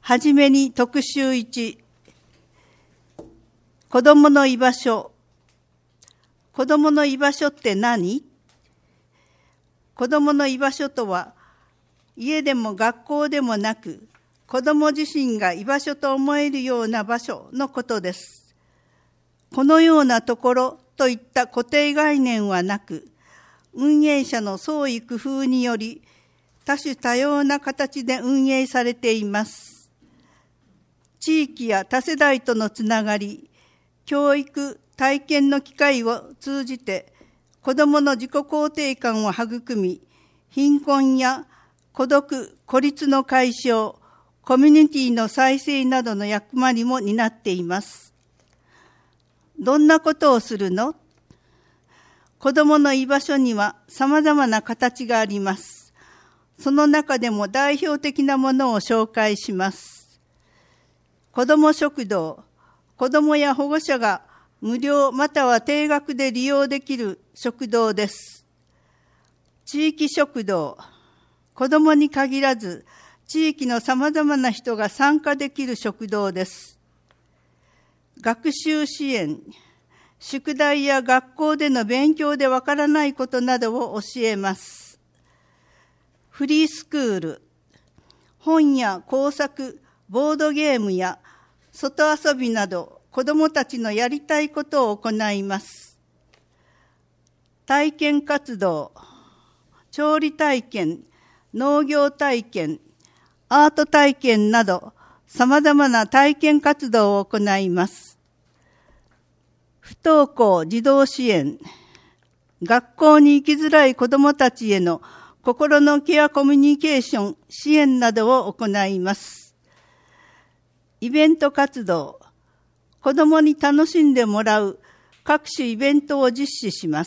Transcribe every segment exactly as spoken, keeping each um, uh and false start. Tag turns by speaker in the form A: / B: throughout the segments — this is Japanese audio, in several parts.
A: はじめに特集いち、子どもの居場所。子どもの居場所って何？子どもの居場所とは、家でも学校でもなく、子ども自身が居場所と思えるような場所のことです。このようなところといった固定概念はなく、運営者の創意工夫により、多種多様な形で運営されています。地域や多世代とのつながり、教育、体験の機会を通じて、子どもの自己肯定感を育み、貧困や孤独、孤立の解消、コミュニティの再生などの役割も担っています。どんなことをするの？子どもの居場所には様々な形があります。その中でも代表的なものを紹介します。子ども食堂、子どもや保護者が無料または低額で利用できる食堂です。地域食堂、子どもに限らず地域のさまざまな人が参加できる食堂です。学習支援、宿題や学校での勉強でわからないことなどを教えます。フリースクール、本や工作、ボードゲームや外遊びなど子どもたちのやりたいことを行います。体験活動、調理体験、農業体験、アート体験など様々な体験活動を行います。不登校児童支援、学校に行きづらい子どもたちへの心のケアコミュニケーション支援などを行います。イベント活動、子どもに楽しんでもらう各種イベントを実施します。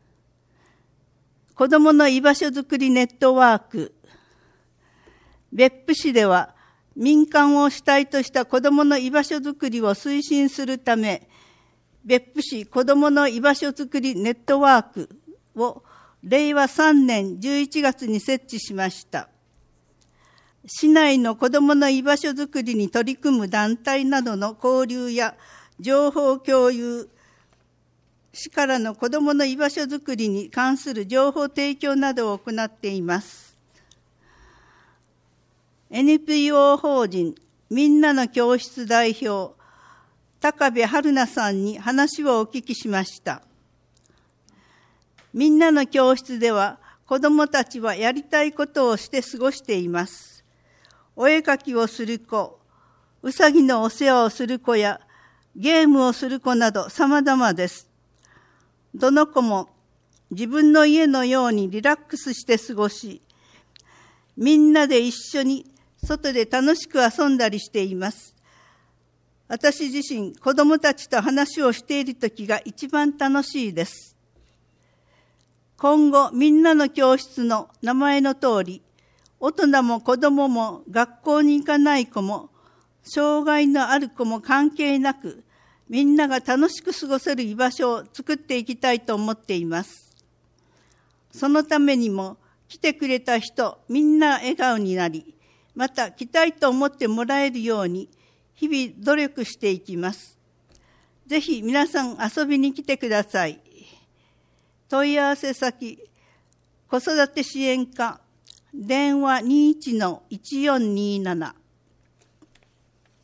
A: 子どもの居場所づくりネットワーク、別府市では民間を主体とした子どもの居場所づくりを推進するため、別府市子どもの居場所づくりネットワークをれいわさんねんじゅういちがつに設置しました。市内の子どもの居場所づくりに取り組む団体などの交流や情報共有、市からの子どもの居場所づくりに関する情報提供などを行っています。エヌピーオー 法人みんなの教室代表、高部春奈さんに話をお聞きしました。みんなの教室では子どもたちはやりたいことをして過ごしています。お絵かきをする子、うさぎのお世話をする子やゲームをする子など様々です。どの子も自分の家のようにリラックスして過ごし、みんなで一緒に外で楽しく遊んだりしています。私自身、子どもたちと話をしているときが一番楽しいです。今後、みんなの教室の名前の通り、大人も子どもも学校に行かない子も、障害のある子も関係なく、みんなが楽しく過ごせる居場所を作っていきたいと思っています。そのためにも、来てくれた人、みんな笑顔になり、また来たいと思ってもらえるように、日々努力していきます。ぜひ皆さん遊びに来てください。問い合わせ先、子育て支援課、電話 にいちのいちよんにーなな